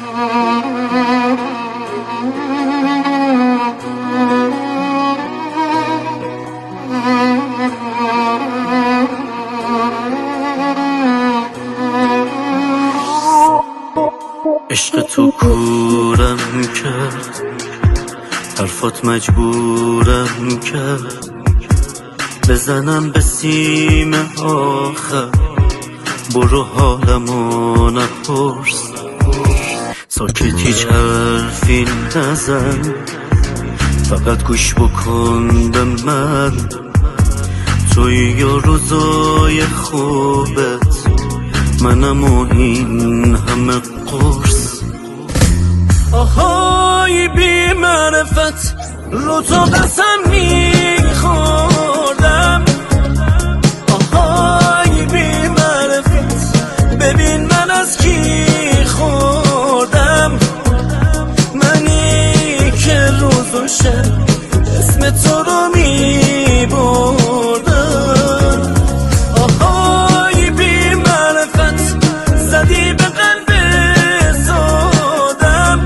عشق تو کورم کرد، حرفات مجبورم کرد بزنم به سیم آخر. برو حالمو نپرس، ساکت هیچ حرفی نزن، فقط گوش بکن به من. توی یا روزای خوبت، منم و این همه قرص. آهای بی معرفت، رو تو قسم میخوردم. آهای بی معرفت، ببین من از کی خوردم. منی که روز و شب اسم تو رو میبردم. آهای بی معرفت، زدی به قلب سادم.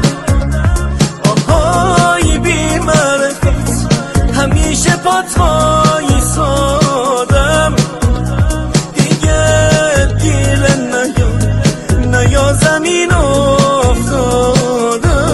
آهای بی معرفت، همیشه پات وایسادم. دیگه گیره نیا زمین افتادم.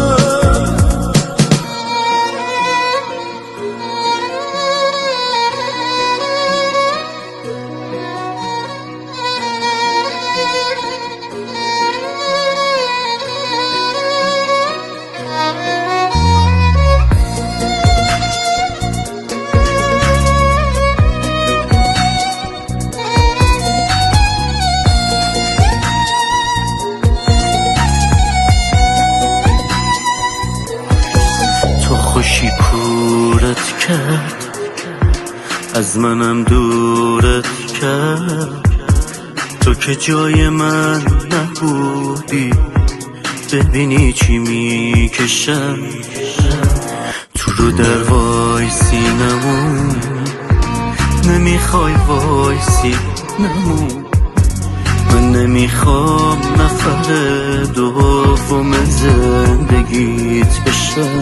خوشی کورت کرد، از منم دورت کرد. تو که جای من نبودی، ببینی چی میکشم. تو رو در وایسی نمون، نمیخوای وایسی نمون. من نمیخوام نفر دوم زندگیت بشم.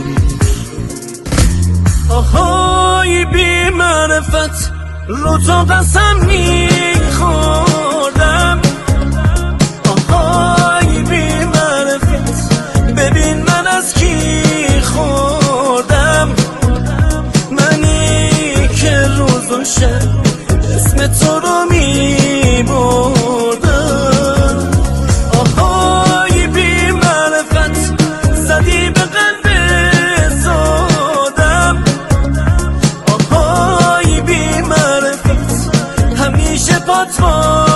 آهای بی معرفت، رو تو قسم میخوردم. آهای بی معرفت، ببین من از کی خوردم. منی که روز و شب اسم تو رو میبردم. آهای بی معرفت، زدی به قلب سادم. آهای بی معرفت، همیشه پات